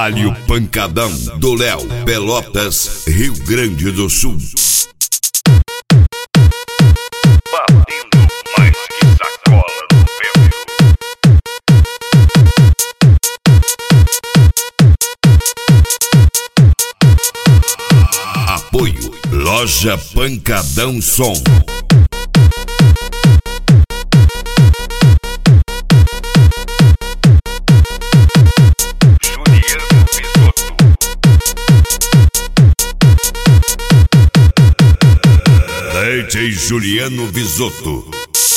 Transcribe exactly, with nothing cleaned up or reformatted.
Trabalho Pancadão do Léo, Pelotas, Rio Grande do Sul. Batendo mais que sacola no vento. Apoio Loja Pancadão Som. D J Juliano Bisotto.